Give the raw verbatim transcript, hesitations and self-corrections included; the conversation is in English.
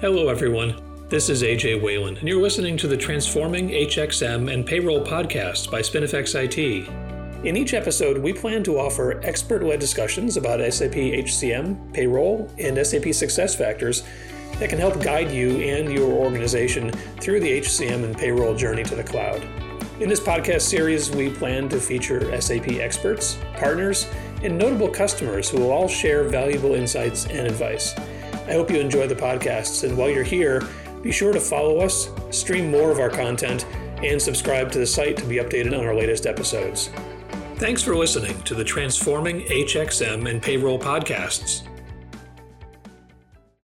Hello, everyone. This is A J Whalen, and you're listening to the Transforming H X M and Payroll podcast by SpinFX I T. In each episode, we plan to offer expert-led discussions about S A P H C M, payroll, and S A P SuccessFactors that can help guide you and your organization through the H C M and payroll journey to the cloud. In this podcast series, we plan to feature S A P experts, partners, and notable customers who will all share valuable insights and advice. I hope you enjoy the podcasts, and while you're here, be sure to follow us, stream more of our content, and subscribe to the site to be updated on our latest episodes. Thanks for listening to the Transforming H X M and Payroll podcasts.